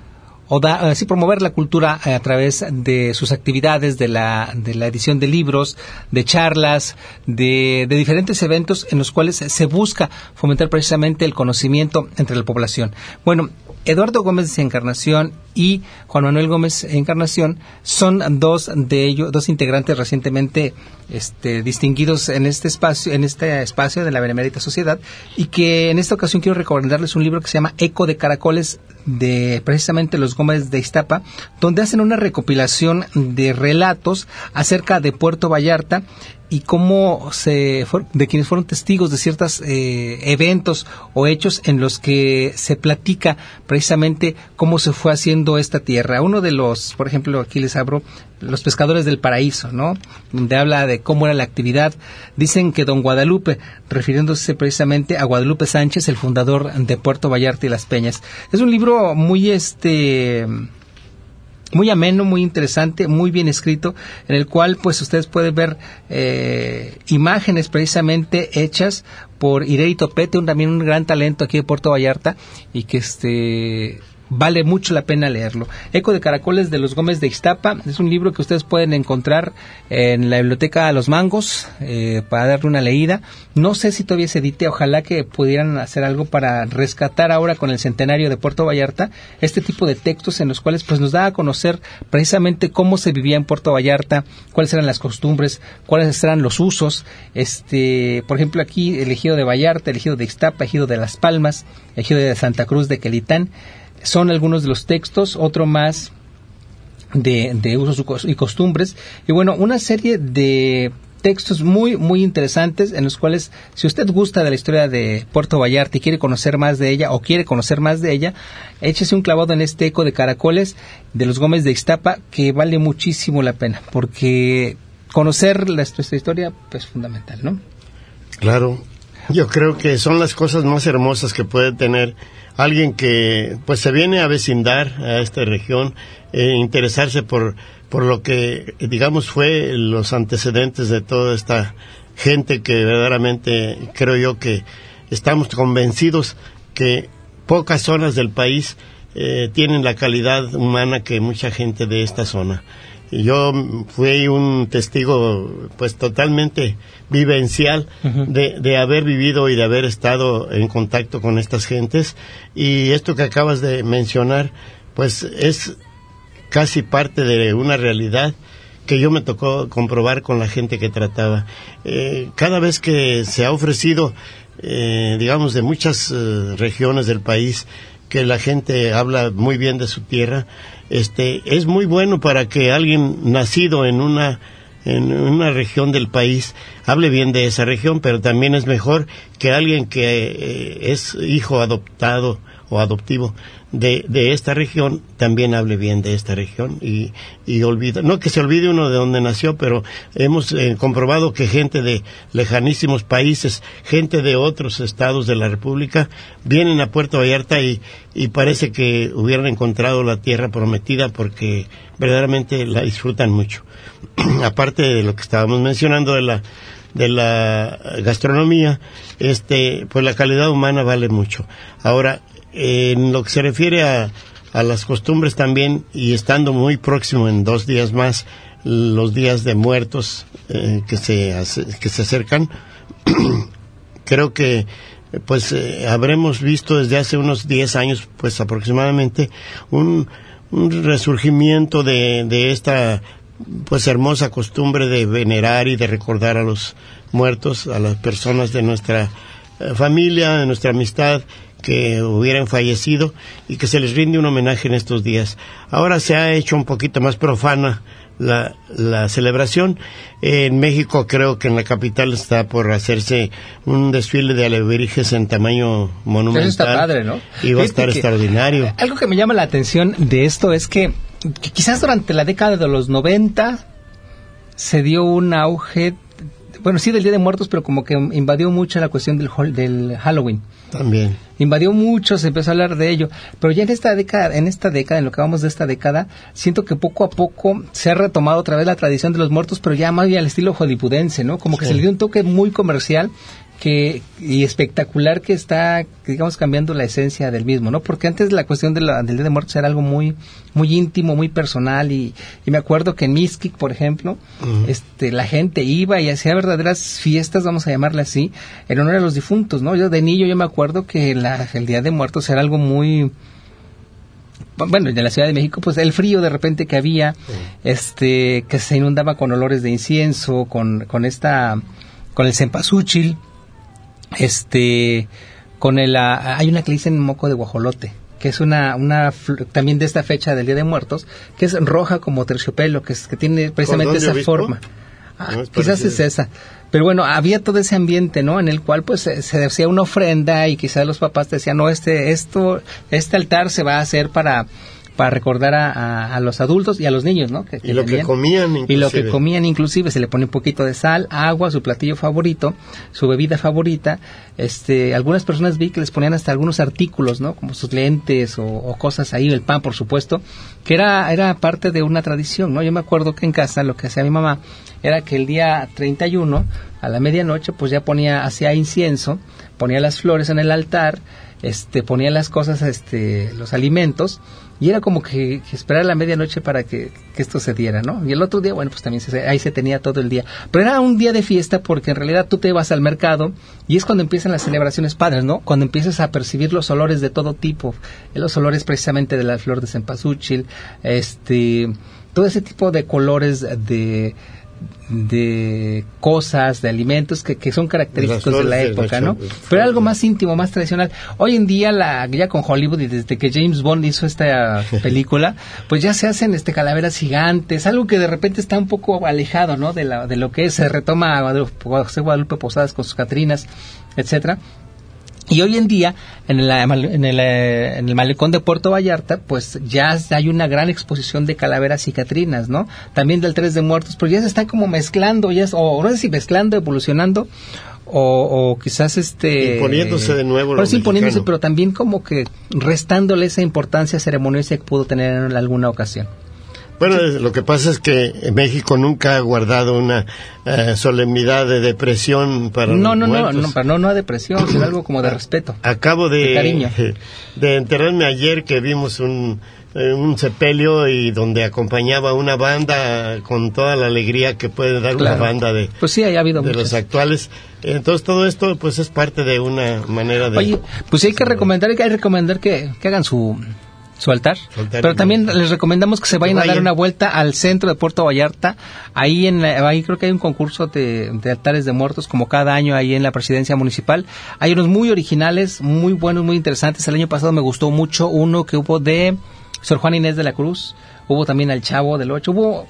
o da, así promover la cultura a través de sus actividades, de la de la edición de libros, de charlas, de, de diferentes eventos en los cuales se busca fomentar precisamente el conocimiento entre la población. Bueno, Eduardo Gómez Encarnación y Juan Manuel Gómez Encarnación son dos de ellos, dos integrantes recientemente este, distinguidos en este espacio, en este espacio de la Benemérita Sociedad, y que en esta ocasión quiero recomendarles un libro que se llama Eco de Caracoles, de precisamente los Gómez de Ixtapa, donde hacen una recopilación de relatos acerca de Puerto Vallarta y cómo se de quienes fueron testigos de ciertos eh, eventos o hechos en los que se platica precisamente cómo se fue haciendo esta tierra. Uno de los, por ejemplo, aquí les abro, los pescadores del paraíso, ¿no?, donde habla de cómo era la actividad. Dicen que don Guadalupe, refiriéndose precisamente a Guadalupe Sánchez, el fundador de Puerto Vallarta y Las Peñas. Es un libro muy este muy ameno, muy interesante, muy bien escrito, en el cual pues ustedes pueden ver eh, imágenes precisamente hechas por Ireri Topete, un, también un gran talento aquí de Puerto Vallarta, y que este vale mucho la pena leerlo. Eco de Caracoles, de los Gómez de Ixtapa, es un libro que ustedes pueden encontrar en la biblioteca Los Mangos, eh, para darle una leída. No sé si todavía se edite, ojalá que pudieran hacer algo para rescatar ahora con el centenario de Puerto Vallarta este tipo de textos en los cuales pues nos da a conocer precisamente cómo se vivía en Puerto Vallarta, cuáles eran las costumbres, cuáles eran los usos. Este, por ejemplo, aquí el ejido de Vallarta, el ejido de Ixtapa, el ejido de Las Palmas, el ejido de Santa Cruz de Quelitán, son algunos de los textos, otro más de, de usos y costumbres, y bueno, una serie de textos muy, muy interesantes en los cuales, si usted gusta de la historia de Puerto Vallarta y quiere conocer más de ella o quiere conocer más de ella, échese un clavado en este Eco de Caracoles de los Gómez de Ixtapa, que vale muchísimo la pena, porque conocer la, nuestra historia pues, es fundamental, ¿no? Claro, yo creo que son las cosas más hermosas que puede tener alguien que pues se viene a vecindar a esta región, eh, interesarse por por lo que digamos fue los antecedentes de toda esta gente que verdaderamente creo yo que estamos convencidos que pocas zonas del país eh, tienen la calidad humana que mucha gente de esta zona. Y yo fui un testigo pues totalmente vivencial uh-huh. de, de haber vivido y de haber estado en contacto con estas gentes, y esto que acabas de mencionar pues es casi parte de una realidad que yo me tocó comprobar con la gente que trataba. Eh, cada vez que se ha ofrecido eh, digamos de muchas eh, regiones del país que la gente habla muy bien de su tierra, este es muy bueno para que alguien nacido en una en una región del país hable bien de esa región, pero también es mejor que alguien que eh, es hijo adoptado o adoptivo de, de esta región también hable bien de esta región y, y olvida, no que se olvide uno de donde nació, pero hemos eh, comprobado que gente de lejanísimos países, gente de otros estados de la República vienen a Puerto Vallarta y, y parece que hubieran encontrado la tierra prometida porque verdaderamente la disfrutan mucho. Aparte de lo que estábamos mencionando de la de la gastronomía, este pues la calidad humana vale mucho. Ahora, en lo que se refiere a, a las costumbres también, y estando muy próximo en dos días más, los días de muertos eh, que se que se acercan, creo que pues eh, habremos visto desde hace unos diez años, pues aproximadamente, un, un resurgimiento de, de esta pues hermosa costumbre de venerar y de recordar a los muertos, a las personas de nuestra eh, familia, de nuestra amistad, que hubieran fallecido, y que se les rinde un homenaje en estos días. Ahora se ha hecho un poquito más profana la, la celebración. En México creo que en la capital está por hacerse un desfile de alebrijes en tamaño monumental. Eso está padre, ¿no? Y va a estar extraordinario. Algo que me llama la atención de esto es que, que quizás durante la década de los noventa se dio un auge, bueno, sí del Día de Muertos, pero como que invadió mucho la cuestión del, del Halloween. También. Invadió mucho, se empezó a hablar de ello. Pero ya en esta década, en esta década, en lo que vamos de esta década, siento que poco a poco se ha retomado otra vez la tradición de los muertos, pero ya más bien al estilo hollywoodense, ¿no? Como que sí. Se le dio un toque muy comercial que y espectacular que está, digamos, cambiando la esencia del mismo, ¿no? Porque antes la cuestión de la, del Día de Muertos era algo muy muy íntimo, muy personal, y, y me acuerdo que en Mixquic, por ejemplo, uh-huh. este la gente iba y hacía verdaderas fiestas, vamos a llamarle así, en honor a los difuntos, ¿no? Yo de niño yo me acuerdo que la, el Día de Muertos era algo muy... Bueno, en la Ciudad de México, pues el frío de repente que había, uh-huh. este que se inundaba con olores de incienso, con, con esta... con el cempasúchil, este con el a, hay una que le dicen moco de guajolote, que es una una también de esta fecha del Día de Muertos, que es roja como terciopelo, que es que tiene precisamente esa forma. Ah, no, es quizás es esa. Pero bueno, había todo ese ambiente, ¿no? En el cual pues se, se hacía una ofrenda y quizás los papás te decían, no, este esto este altar se va a hacer para para recordar a, a, a los adultos y a los niños, ¿no? Que, que y lo tenían, que comían inclusive. Y lo que comían inclusive, se le pone un poquito de sal, agua, su platillo favorito, su bebida favorita. Este, algunas personas vi que les ponían hasta algunos artículos, ¿no? Como sus lentes o, o cosas ahí, el pan, por supuesto, que era era parte de una tradición, ¿no? Yo me acuerdo que en casa lo que hacía mi mamá era que el día treinta y uno, a la medianoche, pues ya ponía, hacía incienso, ponía las flores en el altar, este, ponía las cosas, este, los alimentos, y era como que, que esperar a la medianoche para que, que esto se diera, ¿no? Y el otro día, bueno, pues también se, ahí se tenía todo el día. Pero era un día de fiesta porque en realidad tú te vas al mercado y es cuando empiezan las celebraciones padres, ¿no? Cuando empiezas a percibir los olores de todo tipo, los olores precisamente de la flor de cempasúchil, este, todo ese tipo de colores de de cosas, de alimentos que, que son característicos de, de la época, ¿no? Flores. Pero algo más íntimo, más tradicional. Hoy en día, la ya con Hollywood, y desde que James Bond hizo esta película, pues ya se hacen este calaveras gigantes, algo que de repente está un poco alejado, ¿no? De, la, de lo que es, se retoma a Guadalupe, José Guadalupe Posadas con sus Catrinas, etcétera. Y hoy en día, en el, en, el, en el malecón de Puerto Vallarta, pues ya hay una gran exposición de calaveras y catrinas, ¿no? También del Tres de Muertos, pero ya se están como mezclando, ya es, o no sé si mezclando, evolucionando, o, o quizás este... imponiéndose de nuevo lo pues imponiéndose, mexicano. pero también como que restándole esa importancia ceremoniosa que pudo tener en alguna ocasión. Bueno, lo que pasa es que México nunca ha guardado una eh, solemnidad de depresión para No, los no, no, muertos. no, para no, no a depresión, sino algo como de respeto. Acabo de, de cariño. de enterarme ayer que vimos un, eh, un sepelio y donde acompañaba una banda con toda la alegría que puede dar Claro. una banda de, Pues sí, ha habido de muchas. los actuales. Entonces todo esto pues es parte de una manera de... Oye, pues sí hay que recomendar, hay que recomendar que, que hagan su... su altar, Su altar, pero también ¿no? les recomendamos que se vayan, vayan a dar una vuelta al centro de Puerto Vallarta. Ahí en la- ahí creo que hay un concurso de, de altares de muertos como cada año ahí en la presidencia municipal. Hay unos muy originales, muy buenos, muy interesantes. El año pasado me gustó mucho uno que hubo de Sor Juana Inés de la Cruz. Hubo también al Chavo del Ocho. Hubo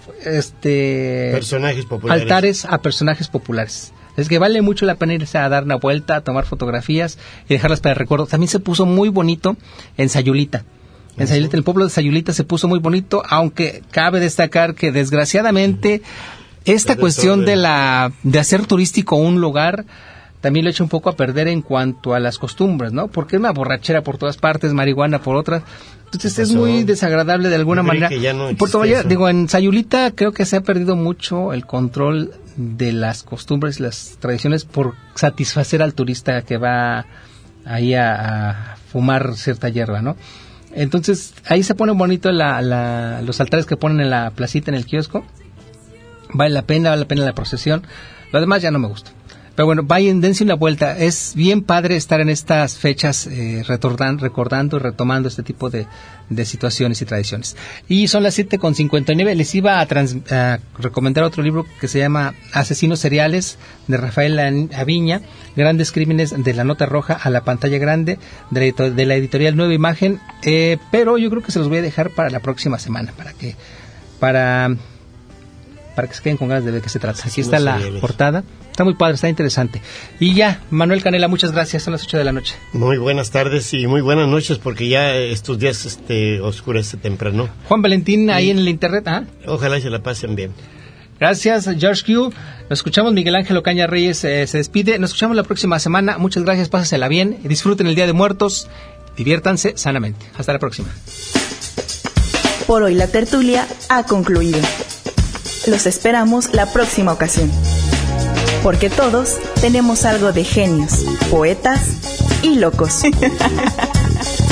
este Personajes populares. altares a personajes populares. Es que vale mucho la pena irse a dar una vuelta, a tomar fotografías y dejarlas para el recuerdo. También se puso muy bonito en Sayulita. En Sayulita, el pueblo de Sayulita se puso muy bonito, aunque cabe destacar que desgraciadamente esta El cuestión de desorden. la de hacer turístico un lugar también lo echa un poco a perder en cuanto a las costumbres, ¿no? Porque es una borrachera por todas partes, marihuana por otras. Entonces ¿Qué es pasó? muy desagradable de alguna Yo creí manera. que ya no En Puerto existe Vallarta, eso. digo, en Sayulita creo que se ha perdido mucho el control de las costumbres, las tradiciones por satisfacer al turista que va ahí a, a fumar cierta hierba, ¿no? Entonces, ahí se pone bonito la, la, los altares que ponen en la placita, en el kiosco. Vale la pena, vale la pena la procesión. Lo demás ya no me gusta. Pero bueno, vayan, dense una vuelta. Es bien padre estar en estas fechas eh, retordan, recordando y retomando este tipo de, de situaciones y tradiciones. Y son las siete con cincuenta y nueve. Les iba a, trans, a recomendar otro libro que se llama Asesinos Seriales, de Rafael Aviña. Grandes crímenes de la nota roja a la pantalla grande, de la, edito- de la editorial Nueva Imagen. Eh, pero yo creo que se los voy a dejar para la próxima semana, para que... para para que se queden con ganas de ver qué se trata. Aquí está la seriales. portada. Está muy padre, está interesante. Y ya, Manuel Canela, muchas gracias. Son las ocho de la noche. Muy buenas tardes y muy buenas noches porque ya estos días este, oscurece temprano. Juan Valentín, ahí en el internet. ¿Ah? Ojalá se la pasen bien. Gracias, George Q. Nos escuchamos. Miguel Ángel Ocaña Reyes eh, se despide. Nos escuchamos la próxima semana. Muchas gracias, pásensela bien. Disfruten el Día de Muertos. Diviértanse sanamente. Hasta la próxima. Por hoy la tertulia ha concluido. Los esperamos la próxima ocasión. Porque todos tenemos algo de genios, poetas y locos.